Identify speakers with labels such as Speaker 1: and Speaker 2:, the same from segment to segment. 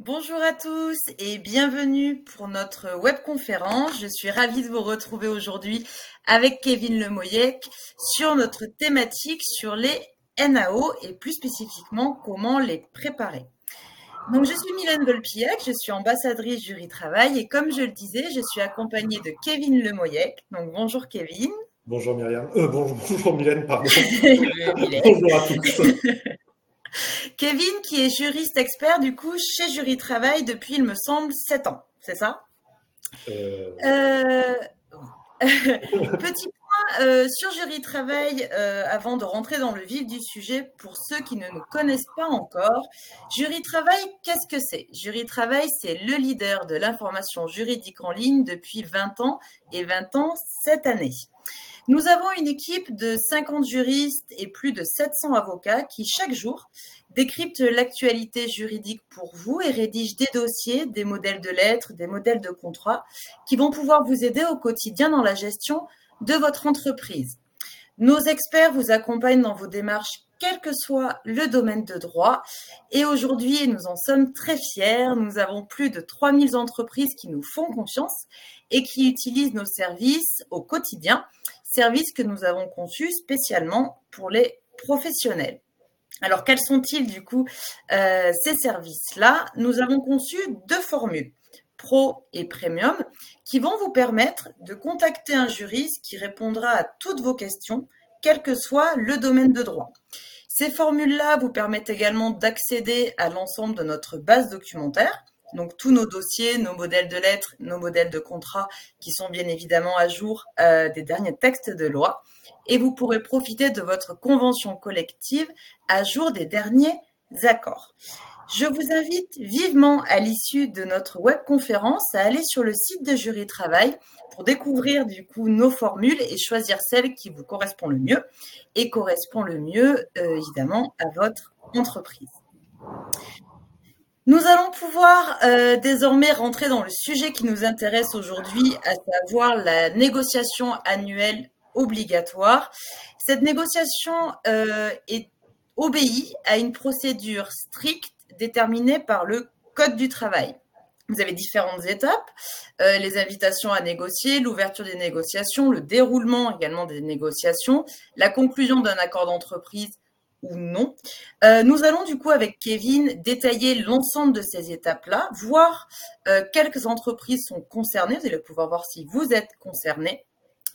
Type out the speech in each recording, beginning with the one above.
Speaker 1: Bonjour à tous et bienvenue pour notre webconférence. Je suis ravie de vous retrouver aujourd'hui avec Kevin Lemoyec sur notre thématique sur les NAO et plus spécifiquement comment les préparer. Donc je suis Mylène Volpillac, je suis ambassadrice Jury Travail et comme je le disais, je suis accompagnée de Kevin Lemoyec. Donc bonjour Kevin.
Speaker 2: Bonjour Myriam. Bonjour Mylène, pardon.
Speaker 1: Mylène.
Speaker 2: Bonjour à tous.
Speaker 1: Kevin qui est juriste expert du coup chez Jury Travail depuis, il me semble, 7 ans, c'est ça? Petit point sur Jury Travail avant de rentrer dans le vif du sujet pour ceux qui ne nous connaissent pas encore. Jury Travail, qu'est-ce que c'est? Jury Travail, c'est le leader de l'information juridique en ligne depuis 20 ans et 20 ans cette année. Nous avons une équipe de 50 juristes et plus de 700 avocats qui, chaque jour, décryptent l'actualité juridique pour vous et rédigent des dossiers, des modèles de lettres, des modèles de contrats qui vont pouvoir vous aider au quotidien dans la gestion de votre entreprise. Nos experts vous accompagnent dans vos démarches, quel que soit le domaine de droit. Et aujourd'hui, nous en sommes très fiers, nous avons plus de 3000 entreprises qui nous font confiance et qui utilisent nos services au quotidien, services que nous avons conçus spécialement pour les professionnels. Alors, quels sont-ils du coup ces services-là? Nous avons conçu 2 formules, Pro et Premium, qui vont vous permettre de contacter un juriste qui répondra à toutes vos questions, quel que soit le domaine de droit. Ces formules-là vous permettent également d'accéder à l'ensemble de notre base documentaire, donc tous nos dossiers, nos modèles de lettres, nos modèles de contrats qui sont bien évidemment à jour des derniers textes de loi. Et vous pourrez profiter de votre convention collective à jour des derniers accords. Je vous invite vivement à l'issue de notre webconférence à aller sur le site de Jury Travail pour découvrir du coup nos formules et choisir celle qui vous correspond le mieux et correspond le mieux évidemment à votre entreprise. Nous allons pouvoir désormais rentrer dans le sujet qui nous intéresse aujourd'hui, à savoir la négociation annuelle obligatoire. Cette négociation obéit à une procédure stricte déterminée par le Code du travail. Vous avez différentes étapes, les invitations à négocier, l'ouverture des négociations, le déroulement également des négociations, la conclusion d'un accord d'entreprise ou non. Nous allons du coup avec Kevin détailler l'ensemble de ces étapes-là, voir quelles entreprises sont concernées, vous allez pouvoir voir si vous êtes concerné.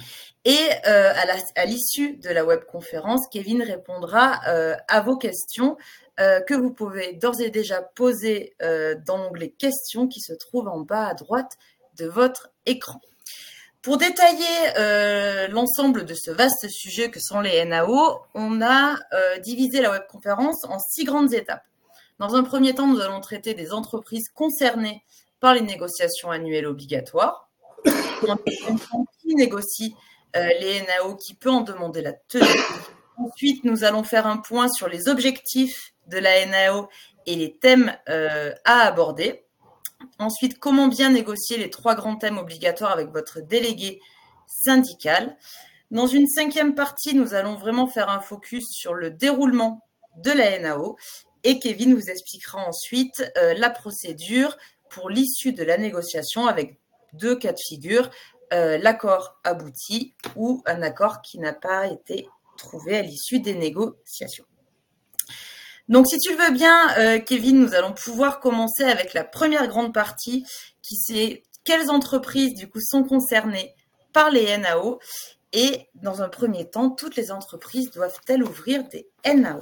Speaker 1: Et à l'issue de la webconférence, Kevin répondra à vos questions que vous pouvez d'ores et déjà poser dans l'onglet questions qui se trouve en bas à droite de votre écran. Pour détailler l'ensemble de ce vaste sujet que sont les NAO, on a divisé la webconférence en 6 grandes étapes. Dans un premier temps, nous allons traiter des entreprises concernées par les négociations annuelles obligatoires. En deuxième temps, qui négocie les NAO, qui peut en demander la tenue. Ensuite, nous allons faire un point sur les objectifs de la NAO et les thèmes à aborder. Ensuite, comment bien négocier les 3 grands thèmes obligatoires avec votre délégué syndical. Dans une 5e partie, nous allons vraiment faire un focus sur le déroulement de la NAO et Kevin vous expliquera ensuite la procédure pour l'issue de la négociation avec 2 cas de figure, l'accord abouti ou un accord qui n'a pas été trouvé à l'issue des négociations. Donc, si tu le veux bien, Kevin, nous allons pouvoir commencer avec la première grande partie, qui c'est quelles entreprises, du coup, sont concernées par les NAO. Et dans un premier temps, toutes les entreprises doivent-elles ouvrir des NAO?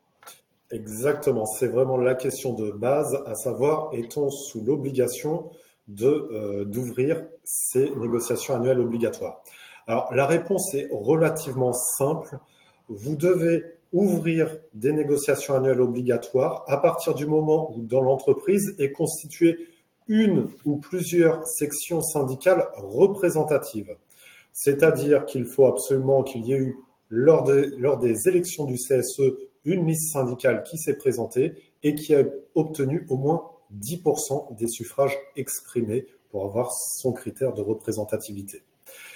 Speaker 2: Exactement, c'est vraiment la question de base, à savoir, est-on sous l'obligation d'ouvrir ces négociations annuelles obligatoires? Alors, la réponse est relativement simple. Vous devez ouvrir des négociations annuelles obligatoires à partir du moment où dans l'entreprise est constituée une ou plusieurs sections syndicales représentatives. C'est-à-dire qu'il faut absolument qu'il y ait eu lors des élections du CSE une liste syndicale qui s'est présentée et qui a obtenu au moins 10% des suffrages exprimés pour avoir son critère de représentativité.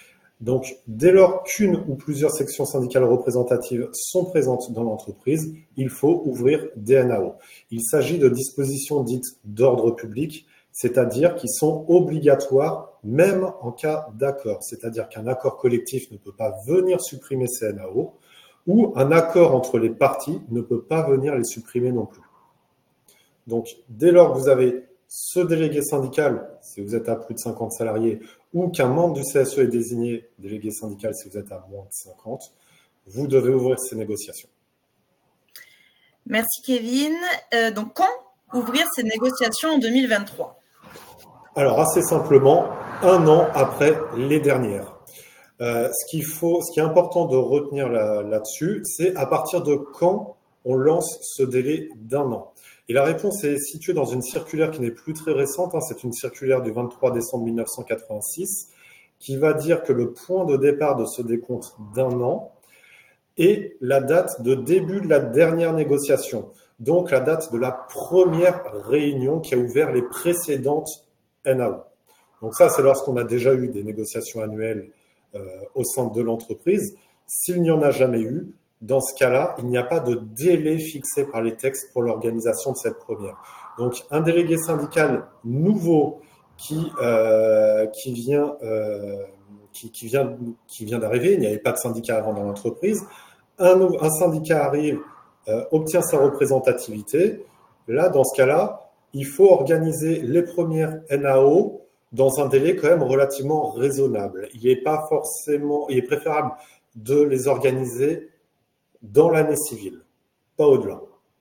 Speaker 2: Donc, dès lors qu'une ou plusieurs sections syndicales représentatives sont présentes dans l'entreprise, il faut ouvrir des NAO. Il s'agit de dispositions dites d'ordre public, c'est-à-dire qui sont obligatoires même en cas d'accord. C'est-à-dire qu'un accord collectif ne peut pas venir supprimer ces NAO ou un accord entre les parties ne peut pas venir les supprimer non plus. Donc, dès lors que vous avez ce délégué syndical, si vous êtes à plus de 50 salariés, ou qu'un membre du CSE est désigné délégué syndical si vous êtes à moins de 50, vous devez ouvrir ces négociations.
Speaker 1: Merci Kevin. Donc, quand ouvrir ces négociations en 2023 ?
Speaker 2: Alors, assez simplement, 1 an après les dernières. Ce qui est important de retenir là-dessus, c'est à partir de quand on lance ce délai d'1 an. Et la réponse est située dans une circulaire qui n'est plus très récente, c'est une circulaire du 23 décembre 1986, qui va dire que le point de départ de ce décompte d'1 an est la date de début de la dernière négociation, donc la date de la première réunion qui a ouvert les précédentes NAO. Donc ça, c'est lorsqu'on a déjà eu des négociations annuelles au sein de l'entreprise. S'il n'y en a jamais eu, dans ce cas-là, il n'y a pas de délai fixé par les textes pour l'organisation de cette première. Donc, un délégué syndical nouveau qui vient d'arriver, il n'y avait pas de syndicat avant dans l'entreprise, un syndicat arrive, obtient sa représentativité. Là, dans ce cas-là, il faut organiser les premières NAO dans un délai quand même relativement raisonnable. Il est préférable de les organiser dans l'année civile, pas au-delà.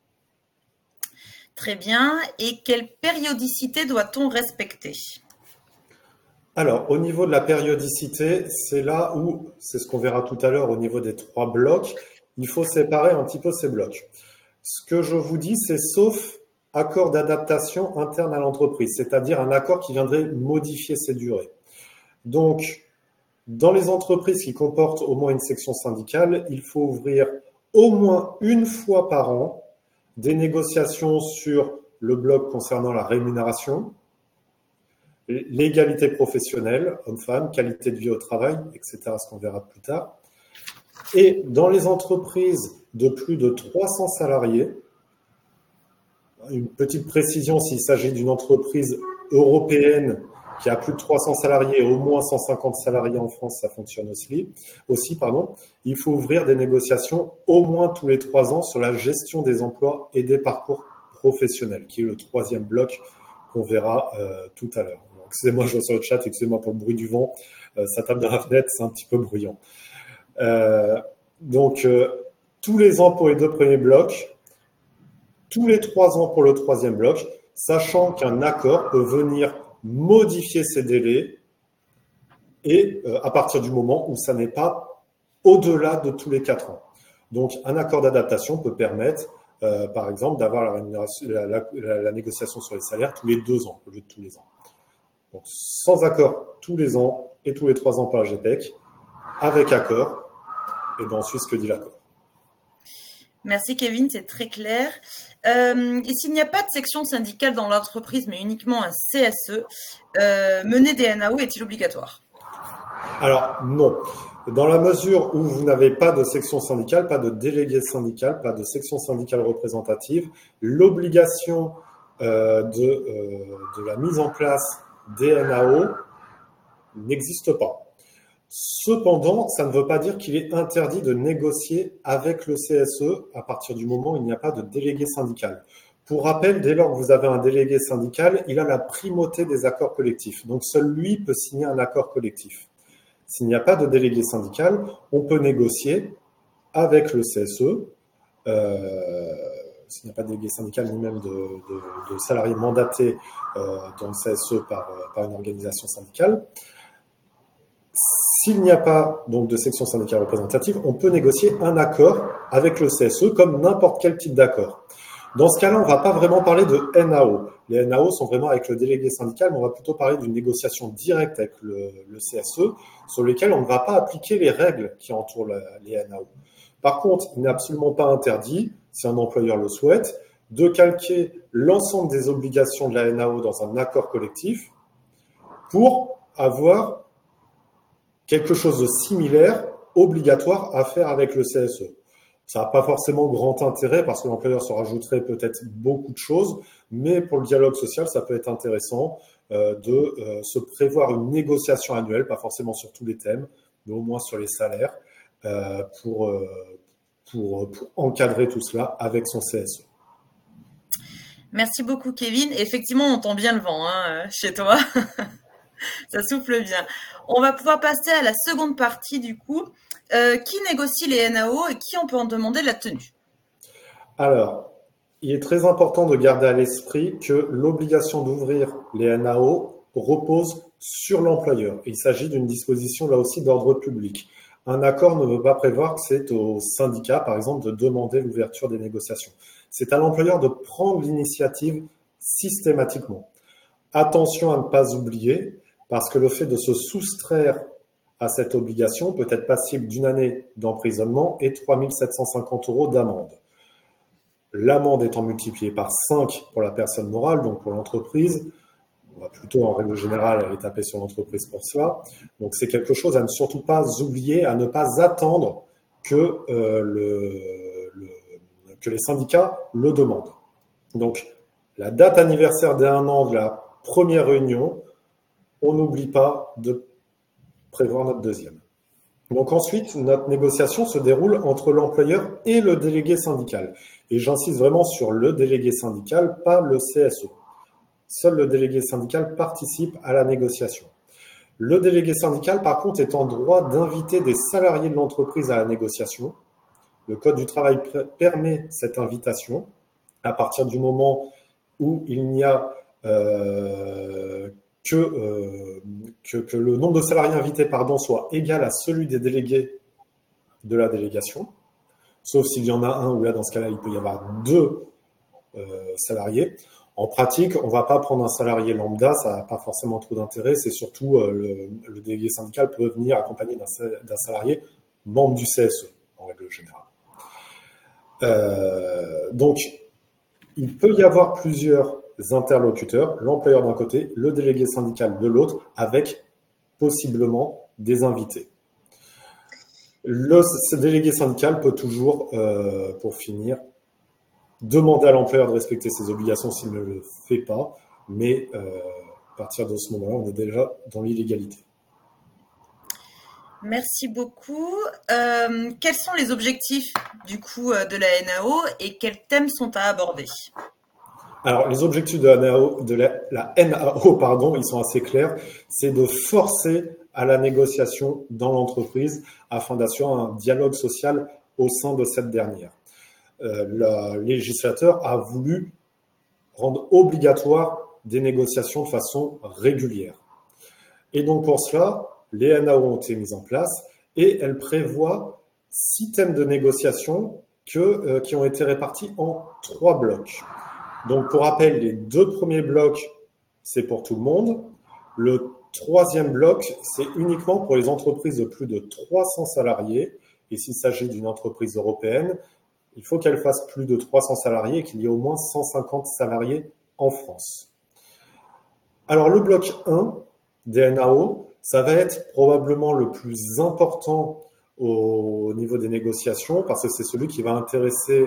Speaker 1: Très bien. Et quelle périodicité doit-on respecter ?
Speaker 2: Alors, au niveau de la périodicité, c'est là où, c'est ce qu'on verra tout à l'heure au niveau des 3 blocs, il faut séparer un petit peu ces blocs. Ce que je vous dis, c'est sauf accord d'adaptation interne à l'entreprise, c'est-à-dire un accord qui viendrait modifier ces durées. Donc, dans les entreprises qui comportent au moins une section syndicale, il faut ouvrir au moins une fois par an des négociations sur le bloc concernant la rémunération, l'égalité professionnelle, hommes-femmes, qualité de vie au travail, etc., ce qu'on verra plus tard. Et dans les entreprises de plus de 300 salariés, une petite précision, s'il s'agit d'une entreprise européenne qui a plus de 300 salariés et au moins 150 salariés en France, ça fonctionne aussi, il faut ouvrir des négociations au moins tous les 3 ans sur la gestion des emplois et des parcours professionnels, qui est le 3e bloc qu'on verra tout à l'heure. Excusez-moi, je vois sur le chat, excusez-moi pour le bruit du vent, ça tape dans la fenêtre, c'est un petit peu bruyant. Donc, tous les ans pour les 2 premiers blocs, tous les 3 ans pour le 3e bloc, sachant qu'un accord peut venir modifier ces délais et à partir du moment où ça n'est pas au-delà de tous les 4 ans. Donc, un accord d'adaptation peut permettre, par exemple, d'avoir la négociation sur les salaires tous les 2 ans au lieu de tous les ans. Donc, sans accord tous les ans et tous les 3 ans par la GPEC, avec accord, et bien ensuite ce que dit l'accord.
Speaker 1: Merci Kevin, c'est très clair. Et s'il n'y a pas de section syndicale dans l'entreprise, mais uniquement un CSE, mener des NAO est-il obligatoire ?
Speaker 2: Alors non. Dans la mesure où vous n'avez pas de section syndicale, pas de délégué syndical, pas de section syndicale représentative, l'obligation de la mise en place des NAO n'existe pas. Cependant, ça ne veut pas dire qu'il est interdit de négocier avec le CSE à partir du moment où il n'y a pas de délégué syndical. Pour rappel, dès lors que vous avez un délégué syndical, il a la primauté des accords collectifs. Donc, seul lui peut signer un accord collectif. S'il n'y a pas de délégué syndical, on peut négocier avec le CSE. S'il n'y a pas de délégué syndical ni même de salariés mandatés dans le CSE par une organisation syndicale. S'il n'y a pas donc de section syndicale représentative, on peut négocier un accord avec le CSE comme n'importe quel type d'accord. Dans ce cas-là, on ne va pas vraiment parler de NAO. Les NAO sont vraiment avec le délégué syndical, mais on va plutôt parler d'une négociation directe avec le CSE sur lesquelles on ne va pas appliquer les règles qui entourent les NAO. Par contre, il n'est absolument pas interdit, si un employeur le souhaite, de calquer l'ensemble des obligations de la NAO dans un accord collectif pour avoir quelque chose de similaire, obligatoire à faire avec le CSE. Ça n'a pas forcément grand intérêt parce que l'employeur se rajouterait peut-être beaucoup de choses, mais pour le dialogue social, ça peut être intéressant de se prévoir une négociation annuelle, pas forcément sur tous les thèmes, mais au moins sur les salaires, pour encadrer tout cela avec son CSE.
Speaker 1: Merci beaucoup, Kevin. Effectivement, on entend bien le vent chez toi. Ça souffle bien. On va pouvoir passer à la seconde partie du coup. Qui négocie les NAO et qui on peut en demander la tenue?
Speaker 2: Alors, il est très important de garder à l'esprit que l'obligation d'ouvrir les NAO repose sur l'employeur. Il s'agit d'une disposition là aussi d'ordre public. Un accord ne veut pas prévoir que c'est au syndicat, par exemple, de demander l'ouverture des négociations. C'est à l'employeur de prendre l'initiative systématiquement. Attention à ne pas oublier, parce que le fait de se soustraire à cette obligation peut être passible d'une année d'emprisonnement et 3 750 € d'amende. L'amende étant multipliée par 5 pour la personne morale, donc pour l'entreprise, on va plutôt en règle générale aller taper sur l'entreprise pour cela. Donc c'est quelque chose à ne surtout pas oublier, à ne pas attendre que les syndicats le demandent. Donc la date anniversaire d'1 an de la première réunion, on n'oublie pas de prévoir notre deuxième. Donc ensuite, notre négociation se déroule entre l'employeur et le délégué syndical. Et j'insiste vraiment sur le délégué syndical, pas le CSE. Seul le délégué syndical participe à la négociation. Le délégué syndical, par contre, est en droit d'inviter des salariés de l'entreprise à la négociation. Le Code du travail permet cette invitation à partir du moment où il n'y a que le nombre de salariés invités soit égal à celui des délégués de la délégation, sauf s'il y en a un où là, dans ce cas-là, il peut y avoir 2 salariés. En pratique, on ne va pas prendre un salarié lambda, ça n'a pas forcément trop d'intérêt, c'est surtout le délégué syndical peut venir accompagné d'un salarié membre du CSE, en règle générale. Donc, il peut y avoir plusieurs interlocuteurs, l'employeur d'un côté, le délégué syndical de l'autre, avec possiblement des invités. Ce délégué syndical peut toujours, pour finir, demander à l'employeur de respecter ses obligations s'il ne le fait pas, mais à partir de ce moment-là, on est déjà dans l'illégalité.
Speaker 1: Merci beaucoup. Quels sont les objectifs du coup de la NAO et quels thèmes sont à aborder?
Speaker 2: Alors, les objectifs de la NAO, ils sont assez clairs. C'est de forcer à la négociation dans l'entreprise afin d'assurer un dialogue social au sein de cette dernière. Le législateur a voulu rendre obligatoire des négociations de façon régulière. Et donc, pour cela, les NAO ont été mises en place et elles prévoient 6 thèmes de négociation qui ont été répartis en 3 blocs. Donc, pour rappel, les 2 premiers blocs, c'est pour tout le monde. Le 3e bloc, c'est uniquement pour les entreprises de plus de 300 salariés. Et s'il s'agit d'une entreprise européenne, il faut qu'elle fasse plus de 300 salariés et qu'il y ait au moins 150 salariés en France. Alors, le bloc 1 des NAO, ça va être probablement le plus important au niveau des négociations parce que c'est celui qui va intéresser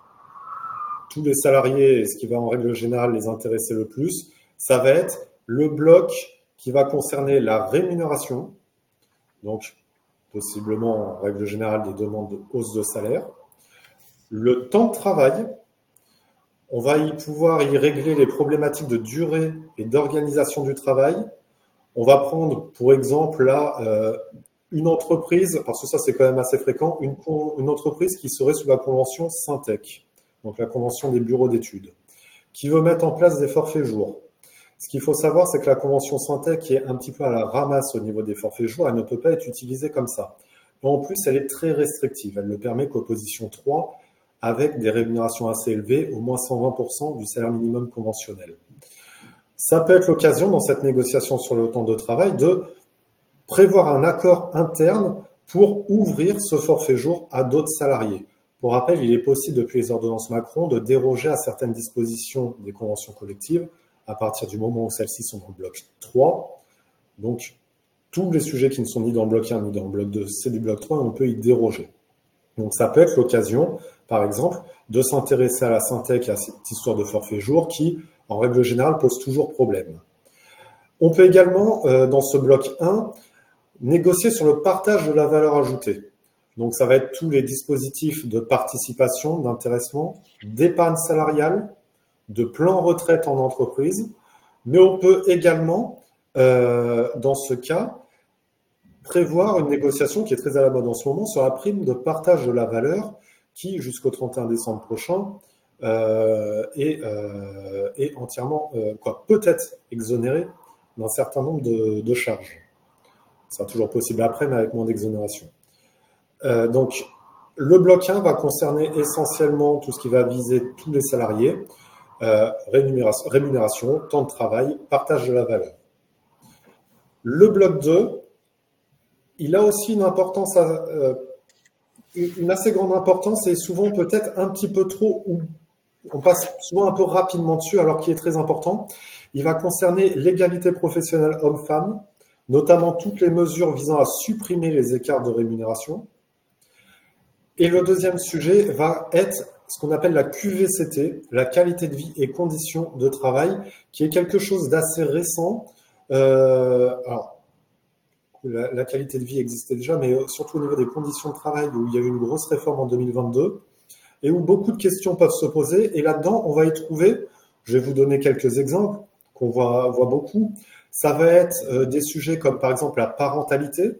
Speaker 2: tous les salariés et ce qui va en règle générale les intéresser le plus. Ça va être le bloc qui va concerner la rémunération, donc possiblement en règle générale des demandes de hausse de salaire. Le temps de travail, on va pouvoir y régler les problématiques de durée et d'organisation du travail. On va prendre, pour exemple, là, une entreprise, parce que ça c'est quand même assez fréquent, une entreprise qui serait sous la convention Syntec, donc la convention des bureaux d'études, qui veut mettre en place des forfaits jours. Ce qu'il faut savoir, c'est que la convention Syntec est un petit peu à la ramasse au niveau des forfaits jours, elle ne peut pas être utilisée comme ça. Et en plus, elle est très restrictive, elle ne permet qu'aux positions 3, avec des rémunérations assez élevées, au moins 120% du salaire minimum conventionnel. Ça peut être l'occasion, dans cette négociation sur le temps de travail, de prévoir un accord interne pour ouvrir ce forfait jour à d'autres salariés. Pour rappel, il est possible, depuis les ordonnances Macron, de déroger à certaines dispositions des conventions collectives à partir du moment où celles-ci sont dans le bloc 3. Donc, tous les sujets qui ne sont ni dans le bloc 1 ni dans le bloc 2, c'est du bloc 3 et on peut y déroger. Donc ça peut être l'occasion, par exemple, de s'intéresser à la Syntec, à cette histoire de forfait jour qui, en règle générale, pose toujours problème. On peut également, dans ce bloc 1, négocier sur le partage de la valeur ajoutée. Donc ça va être tous les dispositifs de participation, d'intéressement, d'épargne salariale, de plan retraite en entreprise, mais on peut également, dans ce cas, prévoir une négociation qui est très à la mode en ce moment sur la prime de partage de la valeur qui, jusqu'au 31 décembre prochain, est entièrement, peut-être exonérée d'un certain nombre de charges. Ce sera toujours possible après, mais avec moins d'exonération. Donc, le bloc 1 va concerner essentiellement tout ce qui va viser tous les salariés, rémunération, temps de travail, partage de la valeur. Le bloc 2, il a aussi une importance, une assez grande importance et souvent peut-être un petit peu trop, on passe souvent un peu rapidement dessus alors qu'il est très important. Il va concerner l'égalité professionnelle homme-femme, notamment toutes les mesures visant à supprimer les écarts de rémunération. Et le deuxième sujet va être ce qu'on appelle la QVCT, la qualité de vie et conditions de travail, qui est quelque chose d'assez récent. Alors, la qualité de vie existait déjà, mais surtout au niveau des conditions de travail, où il y a eu une grosse réforme en 2022, et où beaucoup de questions peuvent se poser. Et là-dedans, on va y trouver, je vais vous donner quelques exemples qu'on voit beaucoup. Ça va être des sujets comme par exemple la parentalité,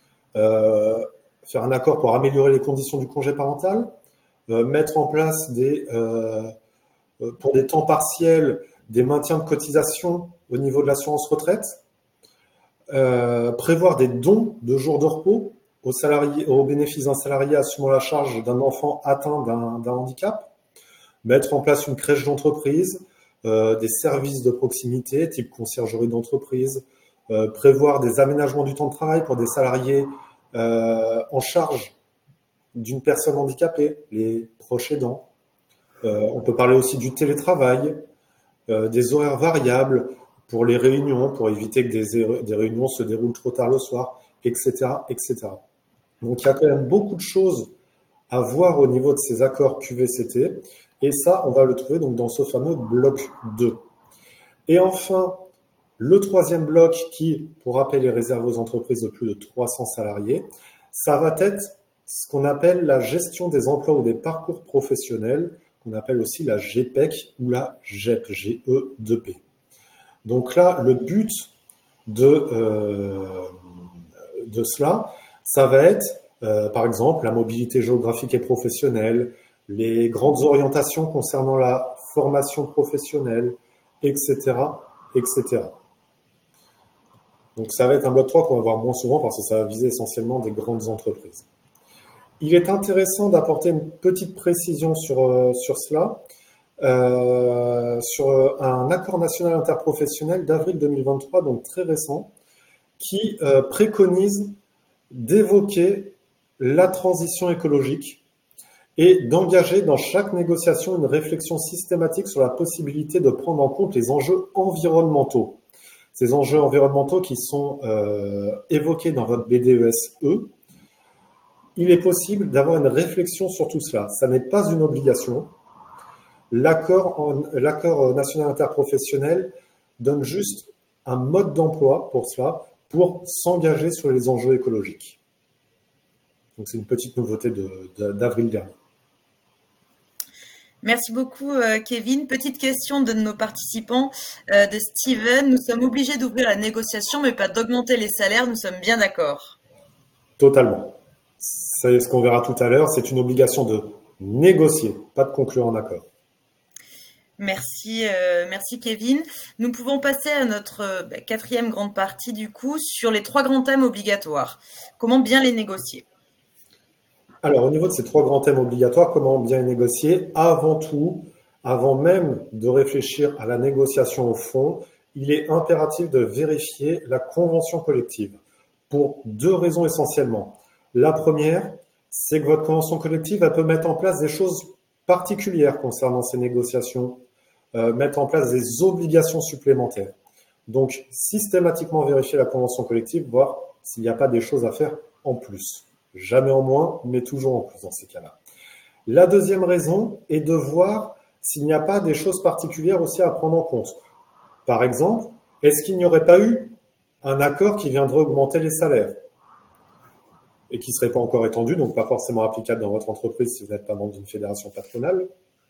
Speaker 2: faire un accord pour améliorer les conditions du congé parental, mettre en place pour des temps partiels, des maintiens de cotisation au niveau de l'assurance retraite, prévoir des dons de jours de repos au bénéfice d'un salarié assumant la charge d'un enfant atteint d'un handicap, mettre en place une crèche d'entreprise, des services de proximité type conciergerie d'entreprise, prévoir des aménagements du temps de travail pour des salariés en charge d'une personne handicapée, les proches aidants. On peut parler aussi du télétravail, des horaires variables pour les réunions, pour éviter que des réunions se déroulent trop tard le soir, etc., etc. Donc il y a quand même beaucoup de choses à voir au niveau de ces accords QVCT, et ça, on va le trouver donc dans ce fameux bloc 2. Et enfin, le troisième bloc qui, pour rappel, est réservé aux entreprises de plus de 300 salariés, ça va être ce qu'on appelle la gestion des emplois ou des parcours professionnels, qu'on appelle aussi la GPEC ou la GEP, G-E-2-P. Donc là, le but de cela, ça va être, par exemple, la mobilité géographique et professionnelle, les grandes orientations concernant la formation professionnelle, etc., etc. Donc ça va être un bloc 3 qu'on va voir moins souvent parce que ça va viser essentiellement des grandes entreprises. Il est intéressant d'apporter une petite précision sur cela, sur un accord national interprofessionnel d'avril 2023, donc très récent, qui préconise d'évoquer la transition écologique et d'engager dans chaque négociation une réflexion systématique sur la possibilité de prendre en compte les enjeux environnementaux. Ces enjeux environnementaux qui sont évoqués dans votre BDES E, il est possible d'avoir une réflexion sur tout cela. Ça n'est pas une obligation. L'accord national interprofessionnel donne juste un mode d'emploi pour cela, pour s'engager sur les enjeux écologiques. Donc c'est une petite nouveauté d'avril dernier.
Speaker 1: Merci beaucoup, Kevin. Petite question de nos participants, de Steven. Nous sommes obligés d'ouvrir la négociation, mais pas d'augmenter les salaires. Nous sommes bien d'accord?
Speaker 2: Totalement. C'est ce qu'on verra tout à l'heure. C'est une obligation de négocier, pas de conclure un accord.
Speaker 1: Merci, merci Kevin. Nous pouvons passer à notre quatrième grande partie du coup sur les 3 grands thèmes obligatoires. Comment bien les négocier?
Speaker 2: Alors, au niveau de ces 3 grands thèmes obligatoires, comment bien les négocier? Avant tout, avant même de réfléchir à la négociation au fond, il est impératif de vérifier la convention collective pour 2 raisons essentiellement. La première, c'est que votre convention collective, elle peut mettre en place des choses particulières concernant ces négociations, mettre en place des obligations supplémentaires. Donc, systématiquement vérifier la convention collective, voir s'il n'y a pas des choses à faire en plus. Jamais en moins, mais toujours en plus dans ces cas-là. La deuxième raison est de voir s'il n'y a pas des choses particulières aussi à prendre en compte. Par exemple, est-ce qu'il n'y aurait pas eu un accord qui viendrait augmenter les salaires et qui ne serait pas encore étendu, donc pas forcément applicable dans votre entreprise si vous n'êtes pas membre d'une fédération patronale.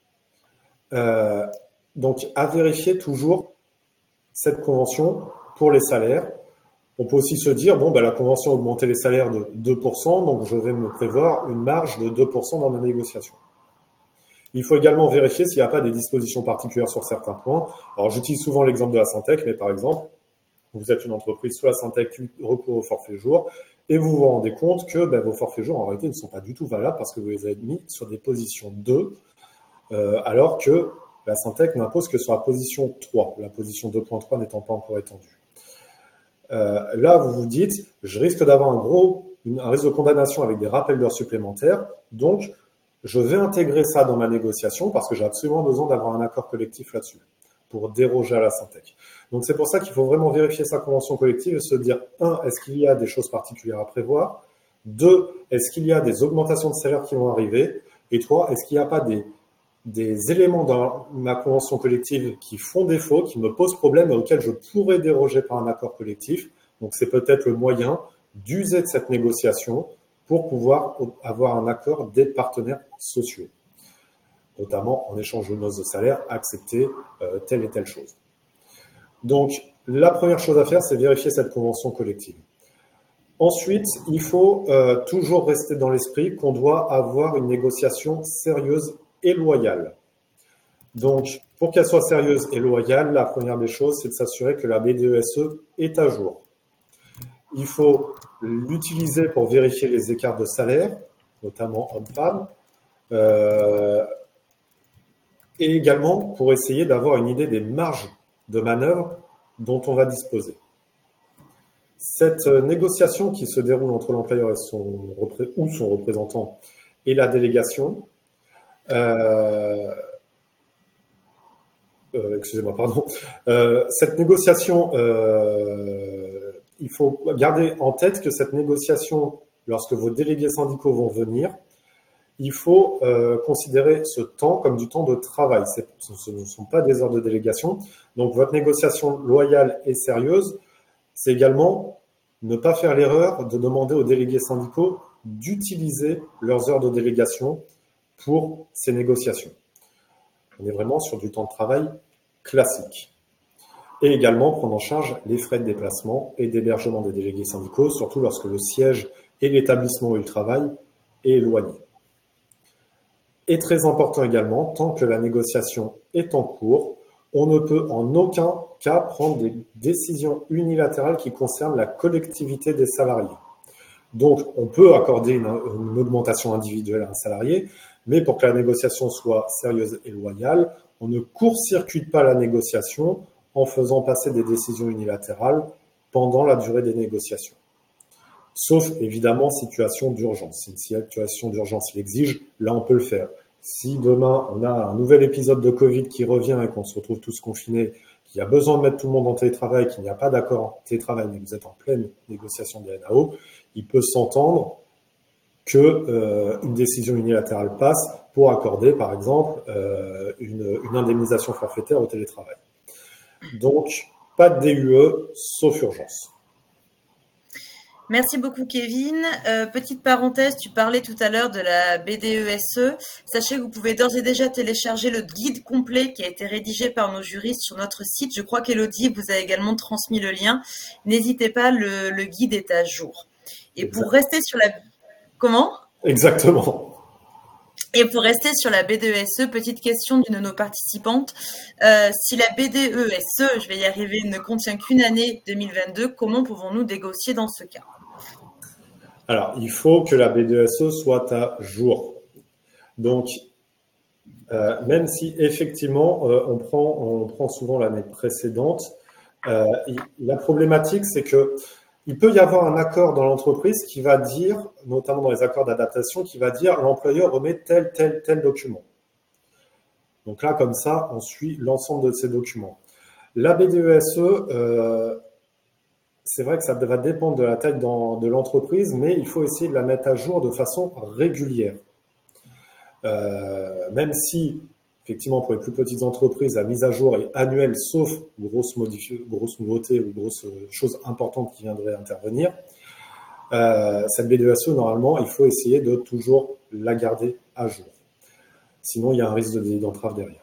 Speaker 2: Donc, à vérifier toujours cette convention pour les salaires. On peut aussi se dire, bon, la convention a augmenté les salaires de 2%, donc je vais me prévoir une marge de 2% dans ma négociation. Il faut également vérifier s'il n'y a pas des dispositions particulières sur certains points. Alors, j'utilise souvent l'exemple de la Syntec, mais par exemple, vous êtes une entreprise sous la Syntec qui recourt au forfait jour, et vous vous rendez compte que vos forfaits jours, en réalité, ne sont pas du tout valables parce que vous les avez mis sur des positions 2, alors que la Syntec n'impose que sur la position 3, la position 2.3 n'étant pas encore étendue. Là, vous vous dites, je risque d'avoir un risque de condamnation avec des rappels d'heures supplémentaires, donc je vais intégrer ça dans ma négociation parce que j'ai absolument besoin d'avoir un accord collectif là-dessus pour déroger à la Syntec. Donc c'est pour ça qu'il faut vraiment vérifier sa convention collective et se dire, 1, est-ce qu'il y a des choses particulières à prévoir? 2, est-ce qu'il y a des augmentations de salaire qui vont arriver? Et 3, est-ce qu'il n'y a pas des éléments dans ma convention collective qui font défaut, qui me posent problème et auxquels je pourrais déroger par un accord collectif? Donc c'est peut-être le moyen d'user de cette négociation pour pouvoir avoir un accord des partenaires sociaux, notamment en échange de noces de salaire, accepter telle et telle chose. Donc, la première chose à faire, c'est vérifier cette convention collective. Ensuite, il faut toujours rester dans l'esprit qu'on doit avoir une négociation sérieuse et loyale. Donc, pour qu'elle soit sérieuse et loyale, la première des choses, c'est de s'assurer que la BDESE est à jour. Il faut l'utiliser pour vérifier les écarts de salaire, notamment hommes-femmes, et également pour essayer d'avoir une idée des marges de manœuvre dont on va disposer. Cette négociation qui se déroule entre l'employeur et son représentant et la délégation, cette négociation, il faut garder en tête que cette négociation, lorsque vos délégués syndicaux vont venir, il faut considérer ce temps comme du temps de travail. Ce ne sont pas des heures de délégation. Donc, votre négociation loyale et sérieuse, c'est également ne pas faire l'erreur de demander aux délégués syndicaux d'utiliser leurs heures de délégation pour ces négociations. On est vraiment sur du temps de travail classique. Et également prendre en charge les frais de déplacement et d'hébergement des délégués syndicaux, surtout lorsque le siège et l'établissement où ils travaillent est éloigné. Et très important également, tant que la négociation est en cours, on ne peut en aucun cas prendre des décisions unilatérales qui concernent la collectivité des salariés. Donc, on peut accorder une augmentation individuelle à un salarié, mais pour que la négociation soit sérieuse et loyale, on ne court-circuite pas la négociation en faisant passer des décisions unilatérales pendant la durée des négociations. Sauf, évidemment, situation d'urgence. Si une situation d'urgence l'exige, là, on peut le faire. Si demain, on a un nouvel épisode de Covid qui revient et qu'on se retrouve tous confinés, qu'il y a besoin de mettre tout le monde en télétravail, qu'il n'y a pas d'accord en télétravail, mais que vous êtes en pleine négociation des NAO, il peut s'entendre qu'une décision unilatérale passe pour accorder, par exemple, une indemnisation forfaitaire au télétravail. Donc, pas de DUE, sauf urgence.
Speaker 1: Merci beaucoup, Kevin. Petite parenthèse, tu parlais tout à l'heure de la BDESE. Sachez que vous pouvez d'ores et déjà télécharger le guide complet qui a été rédigé par nos juristes sur notre site. Je crois qu'Élodie vous a également transmis le lien. N'hésitez pas, le guide est à jour. Et pour rester sur la... Comment ?
Speaker 2: Exactement.
Speaker 1: Et pour rester sur la BDESE, petite question d'une de nos participantes. Si la BDESE, je vais y arriver, ne contient qu'une année 2022, comment pouvons-nous négocier dans ce cas ?
Speaker 2: Alors, il faut que la BDESE soit à jour. Donc, même si effectivement, on prend souvent l'année précédente, la problématique, c'est que il peut y avoir un accord dans l'entreprise qui va dire, notamment dans les accords d'adaptation, qui va dire l'employeur remet tel document. Donc là, comme ça, on suit l'ensemble de ces documents. La BDESE, c'est vrai que ça va dépendre de la taille de l'entreprise, mais il faut essayer de la mettre à jour de façon régulière. Même si, effectivement, pour les plus petites entreprises, la mise à jour est annuelle, sauf grosse nouveauté ou grosse chose importante qui viendrait intervenir, cette B2SE, normalement, il faut essayer de toujours la garder à jour. Sinon, il y a un risque de délit d'entrave derrière.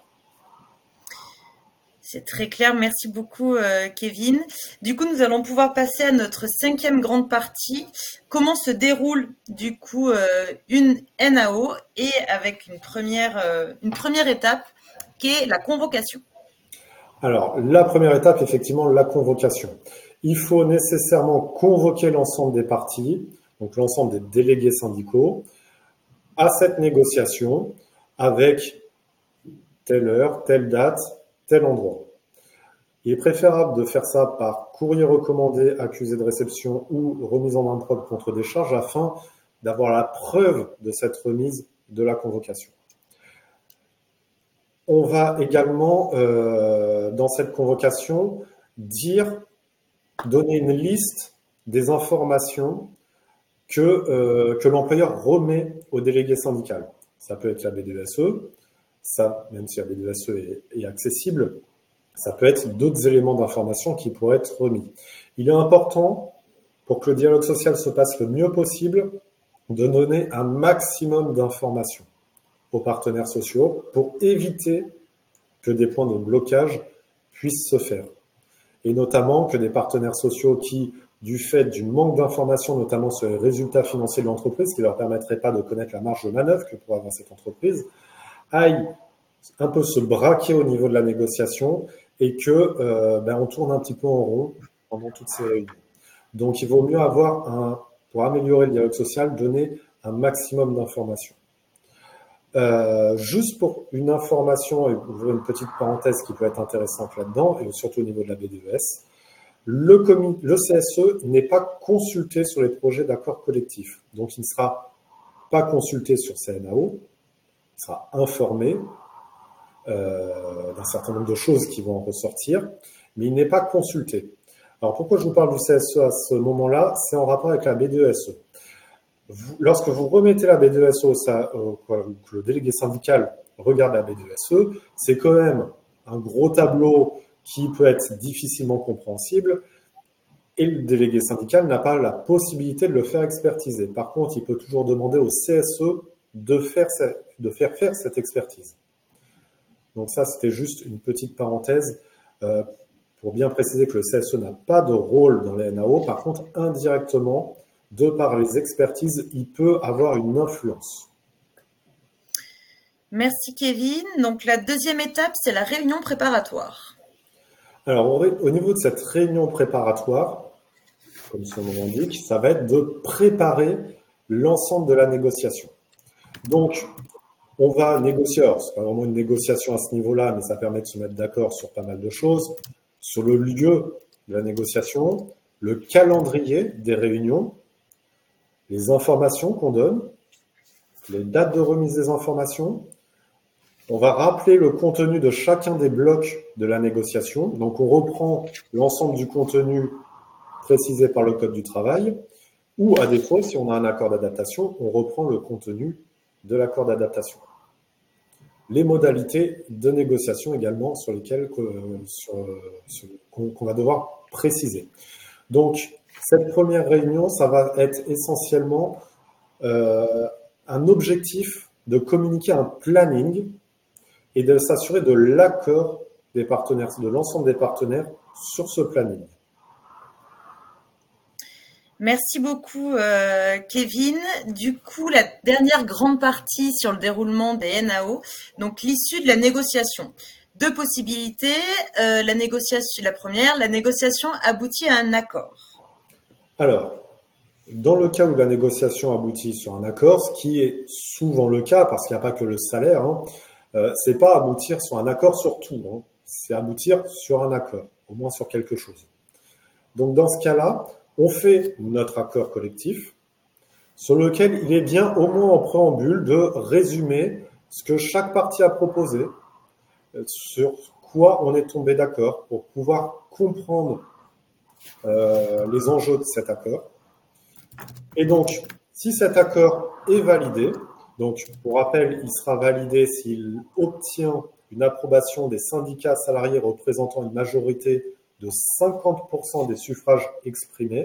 Speaker 1: C'est très clair, merci beaucoup Kevin. Du coup, nous allons pouvoir passer à notre 5e grande partie. Comment se déroule du coup une NAO et avec une première étape qui est la convocation.
Speaker 2: Alors, la première étape, effectivement, la convocation. Il faut nécessairement convoquer l'ensemble des parties, donc l'ensemble des délégués syndicaux, à cette négociation avec telle heure, telle date, tel endroit. Il est préférable de faire ça par courrier recommandé, accusé de réception ou remise en improbe contre décharge afin d'avoir la preuve de cette remise de la convocation. On va également, dans cette convocation, donner une liste des informations que l'employeur remet au délégué syndical. Ça peut être la B2SE, ça, même si la B2SE est accessible, ça peut être d'autres éléments d'information qui pourraient être remis. Il est important, pour que le dialogue social se passe le mieux possible, de donner un maximum d'informations aux partenaires sociaux pour éviter que des points de blocage puissent se faire. Et notamment que des partenaires sociaux qui, du fait du manque d'informations, notamment sur les résultats financiers de l'entreprise, qui ne leur permettrait pas de connaître la marge de manœuvre que pourrait avoir cette entreprise, aillent un peu se braquer au niveau de la négociation et que on tourne un petit peu en rond pendant toutes ces réunions. Donc, il vaut mieux pour améliorer le dialogue social, donner un maximum d'informations. Juste pour une information, et ouvrir une petite parenthèse qui peut être intéressante là-dedans, et surtout au niveau de la B2S, le CSE n'est pas consulté sur les projets d'accord collectif. Donc, il ne sera pas consulté sur CNAO, il sera informé d'un certain nombre de choses qui vont en ressortir, mais il n'est pas consulté. Alors, pourquoi je vous parle du CSE à ce moment-là? C'est en rapport avec la B2SE. Lorsque vous remettez la B2SE, que le délégué syndical regarde la B2SE, c'est quand même un gros tableau qui peut être difficilement compréhensible et le délégué syndical n'a pas la possibilité de le faire expertiser. Par contre, il peut toujours demander au CSE de faire faire cette expertise. Donc ça, c'était juste une petite parenthèse pour bien préciser que le CSE n'a pas de rôle dans les NAO. Par contre, indirectement, de par les expertises, il peut avoir une influence.
Speaker 1: Merci Kevin. Donc la deuxième étape, c'est la réunion préparatoire.
Speaker 2: Alors au niveau de cette réunion préparatoire, comme son nom l'indique, ça va être de préparer l'ensemble de la négociation. Donc, on va négocier, alors c'est pas vraiment une négociation à ce niveau-là, mais ça permet de se mettre d'accord sur pas mal de choses, sur le lieu de la négociation, le calendrier des réunions, les informations qu'on donne, les dates de remise des informations. On va rappeler le contenu de chacun des blocs de la négociation. Donc, on reprend l'ensemble du contenu précisé par le Code du travail, ou à défaut, si on a un accord d'adaptation, on reprend le contenu de l'accord d'adaptation. Les modalités de négociation également sur lesquelles qu'on va devoir préciser. Donc, cette première réunion, ça va être essentiellement un objectif de communiquer un planning et de s'assurer de l'accord des partenaires, de l'ensemble des partenaires sur ce planning.
Speaker 1: Merci beaucoup Kevin. Du coup, la dernière grande partie sur le déroulement des NAO, donc l'issue de la négociation. Deux possibilités. La première, la négociation aboutit à un accord.
Speaker 2: Alors, dans le cas où la négociation aboutit sur un accord, ce qui est souvent le cas, parce qu'il n'y a pas que le salaire, c'est pas aboutir sur un accord sur tout, c'est aboutir sur un accord, au moins sur quelque chose. Donc, dans ce cas-là, on fait notre accord collectif sur lequel il est bien, au moins en préambule, de résumer ce que chaque partie a proposé, sur quoi on est tombé d'accord, pour pouvoir comprendre les enjeux de cet accord. Et donc, si cet accord est validé, donc pour rappel, il sera validé s'il obtient une approbation des syndicats salariés représentant une majorité de 50% des suffrages exprimés,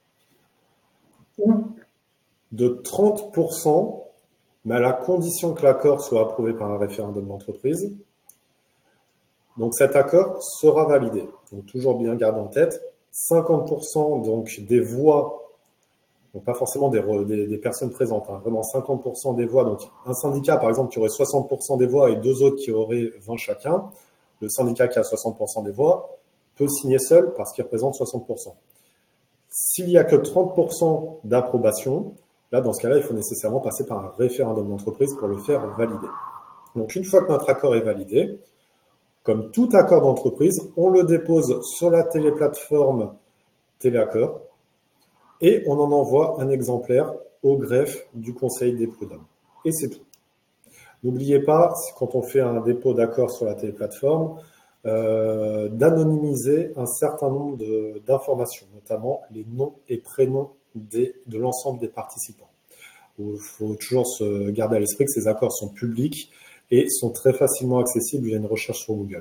Speaker 2: ou de 30%, mais à la condition que l'accord soit approuvé par un référendum d'entreprise. Donc cet accord sera validé. Donc toujours bien garder en tête, 50% donc des voix, donc pas forcément des personnes présentes, hein, vraiment 50% des voix. Donc un syndicat par exemple qui aurait 60% des voix et deux autres qui auraient 20 chacun, le syndicat qui a 60% des voix peut signer seul parce qu'il représente 60%. S'il n'y a que 30% d'approbation, là, dans ce cas-là, il faut nécessairement passer par un référendum d'entreprise pour le faire valider. Donc, une fois que notre accord est validé, comme tout accord d'entreprise, on le dépose sur la téléplateforme Téléaccord et on en envoie un exemplaire au greffe du Conseil des prud'hommes. Et c'est tout. N'oubliez pas, quand on fait un dépôt d'accord sur la téléplateforme, d'anonymiser un certain nombre d'informations, notamment les noms et prénoms de l'ensemble des participants. Il faut toujours se garder à l'esprit que ces accords sont publics et sont très facilement accessibles via une recherche sur Google.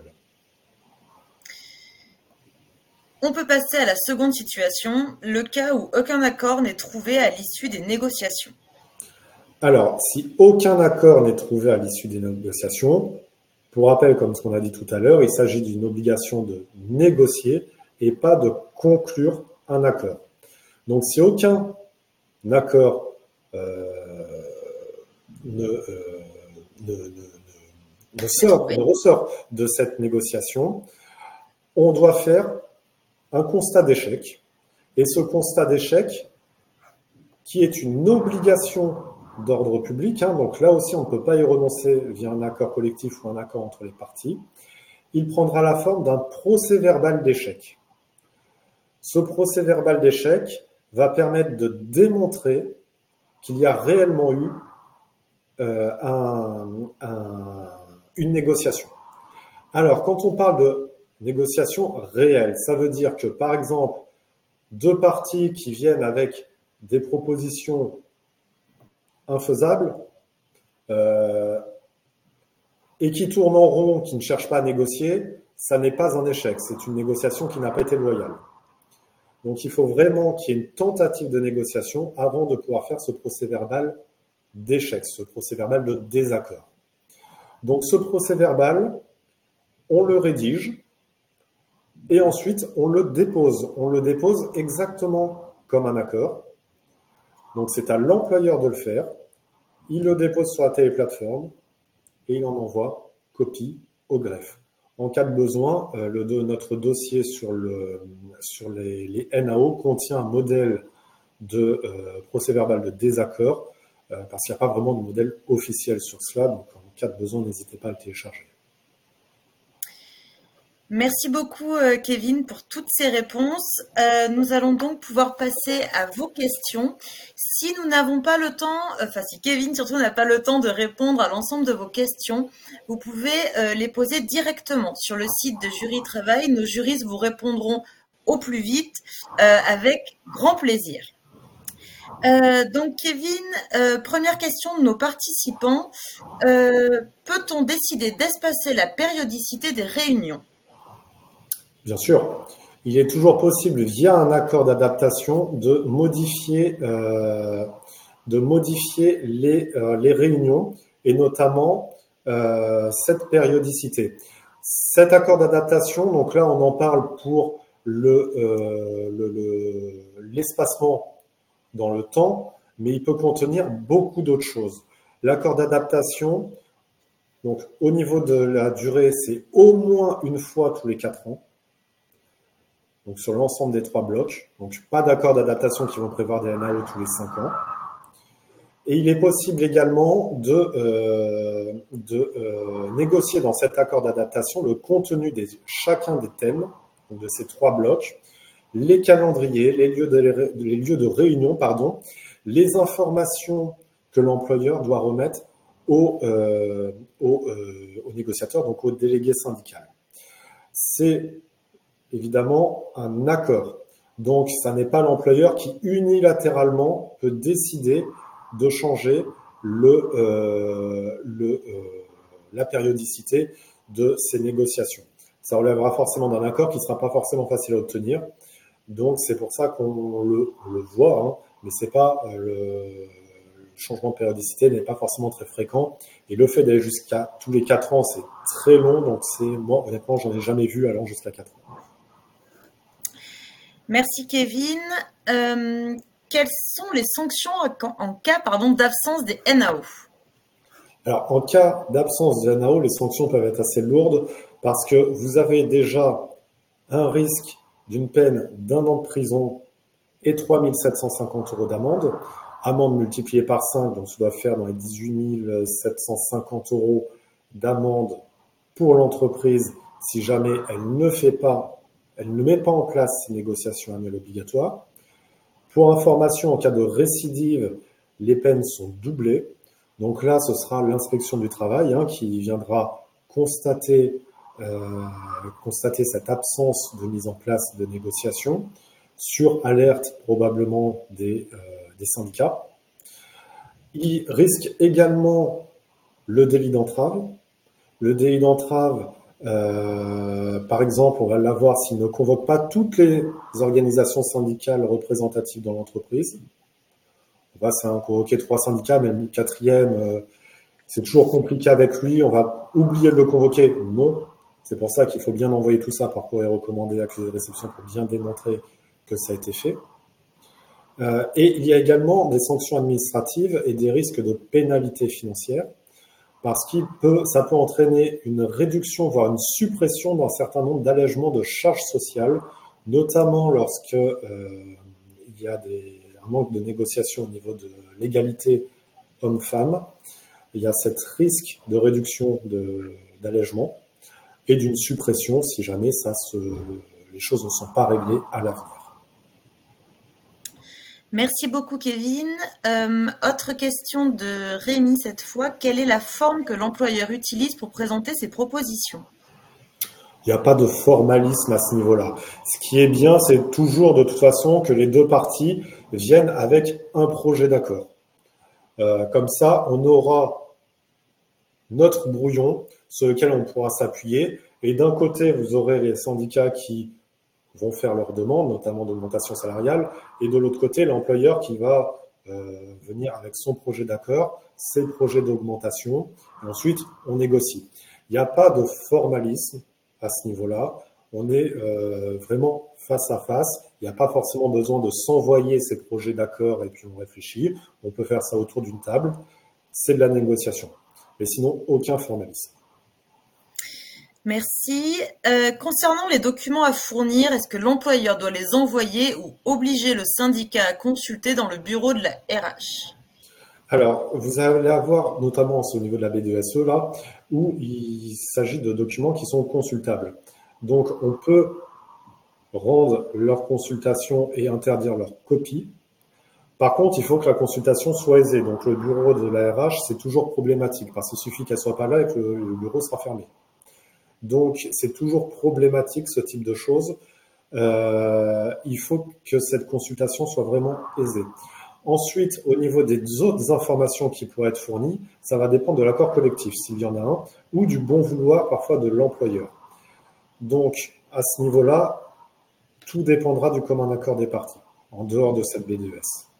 Speaker 1: On peut passer à la seconde situation, le cas où aucun accord n'est trouvé à l'issue des négociations.
Speaker 2: Alors, si aucun accord n'est trouvé à l'issue des négociations, pour rappel, comme ce qu'on a dit tout à l'heure, il s'agit d'une obligation de négocier et pas de conclure un accord. Donc, si aucun accord ne ressort de cette négociation, on doit faire un constat d'échec. Et ce constat d'échec, qui est une obligation d'ordre public, hein, donc là aussi on ne peut pas y renoncer via un accord collectif ou un accord entre les parties, il prendra la forme d'un procès-verbal d'échec. Ce procès-verbal d'échec va permettre de démontrer qu'il y a réellement eu une négociation. Alors, quand on parle de négociation réelle, ça veut dire que, par exemple, deux parties qui viennent avec des propositions infaisables et qui tournent en rond, qui ne cherchent pas à négocier, ça n'est pas un échec, c'est une négociation qui n'a pas été loyale. Donc il faut vraiment qu'il y ait une tentative de négociation avant de pouvoir faire ce procès-verbal d'échec, ce procès-verbal de désaccord. Donc ce procès-verbal, on le rédige et ensuite on le dépose. On le dépose exactement comme un accord. Donc c'est à l'employeur de le faire. Il le dépose sur la téléplateforme et il en envoie copie au greffe. En cas de besoin, notre dossier sur les NAO contient un modèle de procès-verbal de désaccord parce qu'il n'y a pas vraiment de modèle officiel sur cela. Donc en cas de besoin, n'hésitez pas à le télécharger.
Speaker 1: Merci beaucoup, Kevin, pour toutes ces réponses. Nous allons donc pouvoir passer à vos questions. Si nous n'avons pas le temps, si Kevin surtout n'a pas le temps de répondre à l'ensemble de vos questions, vous pouvez les poser directement sur le site de Jury Travail. Nos juristes vous répondront au plus vite avec grand plaisir. Donc Kevin, première question de nos participants. Peut-on décider d'espacer la périodicité des réunions ?
Speaker 2: Bien sûr, il est toujours possible, via un accord d'adaptation, de modifier les réunions et notamment cette périodicité. Cet accord d'adaptation, donc là, on en parle pour l'espacement dans le temps, mais il peut contenir beaucoup d'autres choses. L'accord d'adaptation, donc au niveau de la durée, c'est au moins une fois tous les 4 ans. Donc sur l'ensemble des 3 blocs. Donc pas d'accord d'adaptation qui vont prévoir des NAO tous les 5 ans. Et il est possible également de négocier dans cet accord d'adaptation le contenu de chacun des thèmes, donc de ces 3 blocs, les calendriers, les lieux de réunion, les informations que l'employeur doit remettre aux négociateurs, donc aux délégués syndicaux. C'est évidemment un accord. Donc, ça n'est pas l'employeur qui unilatéralement peut décider de changer la périodicité de ces négociations. Ça relèvera forcément d'un accord qui ne sera pas forcément facile à obtenir. Donc, c'est pour ça qu'on le voit, hein, mais c'est pas le changement de périodicité n'est pas forcément très fréquent. Et le fait d'aller jusqu'à tous les 4 ans, c'est très long. Donc, moi, honnêtement, j'en ai jamais vu allant jusqu'à 4 ans.
Speaker 1: Merci Kevin. Quelles sont les sanctions en cas d'absence des NAO?
Speaker 2: Alors, en cas d'absence de NAO, les sanctions peuvent être assez lourdes parce que vous avez déjà un risque d'une peine d'1 an de prison et 3 750 € d'amende. Amende multipliée par 5, donc ça doit faire dans les 18 750 € d'amende pour l'entreprise si jamais elle ne met pas en place ces négociations annuelles obligatoires. Pour information, en cas de récidive, les peines sont doublées. Donc là, ce sera l'inspection du travail qui viendra constater cette absence de mise en place de négociations sur alerte probablement des syndicats. Il risque également le délit d'entrave. Le délit d'entrave, par exemple, on va l'avoir s'il ne convoque pas toutes les organisations syndicales représentatives dans l'entreprise. On va convoquer 3 syndicats, même le 4e, c'est toujours compliqué avec lui, on va oublier de le convoquer. Non, c'est pour ça qu'il faut bien envoyer tout ça par courrier recommandé, accusé de réception, pour bien démontrer que ça a été fait. Et il y a également des sanctions administratives et des risques de pénalité financière, parce ça peut entraîner une réduction, voire une suppression d'un certain nombre d'allègements de charges sociales, notamment lorsque il y a un manque de négociation au niveau de l'égalité homme-femme. Il y a ce risque de réduction d'allègement et d'une suppression si jamais les choses ne sont pas réglées à l'avenir.
Speaker 1: Merci beaucoup Kevin. Autre question de Rémi cette fois. Quelle est la forme que l'employeur utilise pour présenter ses propositions?
Speaker 2: Il n'y a pas de formalisme à ce niveau-là. Ce qui est bien, c'est toujours de toute façon que les deux parties viennent avec un projet d'accord. Comme ça, on aura notre brouillon sur lequel on pourra s'appuyer. Et d'un côté, vous aurez les syndicats qui vont faire leurs demandes, notamment d'augmentation salariale, et de l'autre côté, l'employeur qui va venir avec son projet d'accord, ses projets d'augmentation, et ensuite, on négocie. Il n'y a pas de formalisme à ce niveau-là. On est vraiment face à face. Il n'y a pas forcément besoin de s'envoyer ces projets d'accord et puis on réfléchit. On peut faire ça autour d'une table. C'est de la négociation. Mais sinon, aucun formalisme.
Speaker 1: Merci. Concernant les documents à fournir, est-ce que l'employeur doit les envoyer ou obliger le syndicat à consulter dans le bureau de la RH?
Speaker 2: Alors, vous allez avoir, notamment au niveau de la BDSE, là, où il s'agit de documents qui sont consultables. Donc, on peut rendre leur consultation et interdire leur copie. Par contre, il faut que la consultation soit aisée. Donc, le bureau de la RH, c'est toujours problématique parce qu'il suffit qu'elle soit pas là et que le bureau sera fermé. Donc, c'est toujours problématique ce type de choses. Il faut que cette consultation soit vraiment aisée. Ensuite, au niveau des autres informations qui pourraient être fournies, ça va dépendre de l'accord collectif, s'il y en a un, ou du bon vouloir parfois de l'employeur. Donc, à ce niveau-là, tout dépendra du commun accord des parties, en dehors de cette BDES.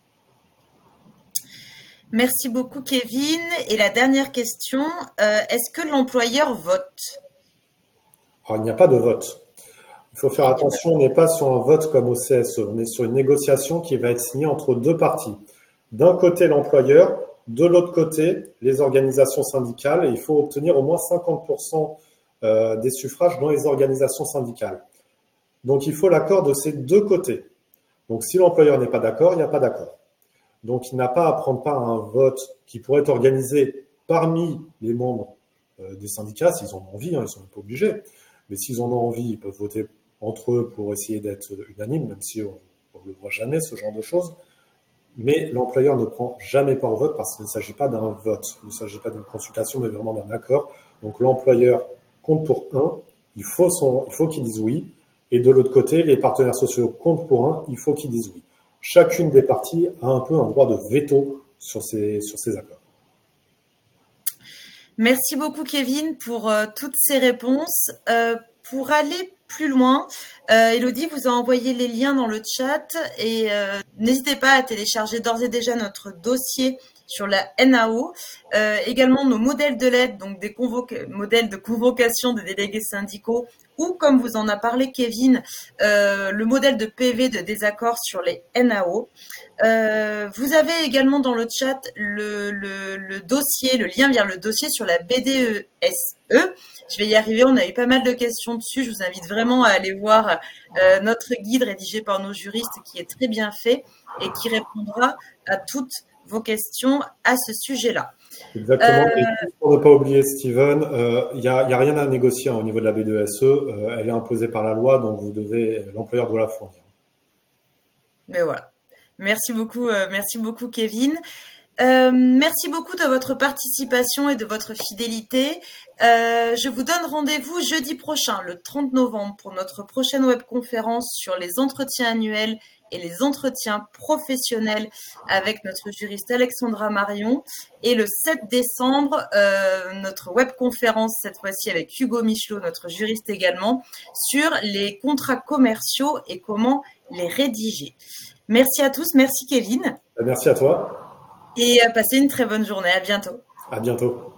Speaker 1: Merci beaucoup, Kevin. Et la dernière question, est-ce que l'employeur vote?
Speaker 2: Alors, il n'y a pas de vote. Il faut faire attention, on n'est pas sur un vote comme au CSE, on est sur une négociation qui va être signée entre deux parties. D'un côté, l'employeur, de l'autre côté, les organisations syndicales, et il faut obtenir au moins 50% des suffrages dans les organisations syndicales. Donc, il faut l'accord de ces deux côtés. Donc, si l'employeur n'est pas d'accord, il n'y a pas d'accord. Donc, il n'a pas à prendre part à un vote qui pourrait être organisé parmi les membres des syndicats, s'ils en ont envie, ils ne sont pas obligés. Mais s'ils en ont envie, ils peuvent voter entre eux pour essayer d'être unanimes, même si on ne le voit jamais, ce genre de choses. Mais l'employeur ne prend jamais part au vote parce qu'il ne s'agit pas d'un vote, il ne s'agit pas d'une consultation, mais vraiment d'un accord. Donc l'employeur compte pour un, il faut qu'il dise oui, Et de l'autre côté, les partenaires sociaux comptent pour un, il faut qu'ils disent oui. Chacune des parties a un peu un droit de veto sur ces accords.
Speaker 1: Merci beaucoup, Kevin, pour toutes ces réponses. Pour aller plus loin, Elodie vous a envoyé les liens dans le chat et n'hésitez pas à télécharger d'ores et déjà notre dossier sur la NAO, également nos modèles de l'aide, donc des modèles de convocation des délégués syndicaux, ou comme vous en a parlé Kevin, le modèle de PV de désaccord sur les NAO. Vous avez également dans le chat le dossier, le lien vers le dossier sur la BDESE. Je vais y arriver, on a eu pas mal de questions dessus. Je vous invite vraiment à aller voir notre guide rédigé par nos juristes qui est très bien fait et qui répondra à toutes vos questions à ce sujet-là.
Speaker 2: Exactement. Et pour ne pas oublier, Steven, il n'y a rien à négocier au niveau de la BDESE. Elle est imposée par la loi, donc l'employeur doit la fournir.
Speaker 1: Mais voilà. Merci beaucoup, Kevin. Merci beaucoup de votre participation et de votre fidélité. Je vous donne rendez-vous jeudi prochain, le 30 novembre, pour notre prochaine webconférence sur les entretiens annuels et les entretiens professionnels avec notre juriste Alexandra Marion. Et le 7 décembre, notre webconférence, cette fois-ci avec Hugo Michelot, notre juriste également, sur les contrats commerciaux et comment les rédiger. Merci à tous, merci Kevin.
Speaker 2: Merci à toi.
Speaker 1: Et passez une très bonne journée, à bientôt.
Speaker 2: À bientôt.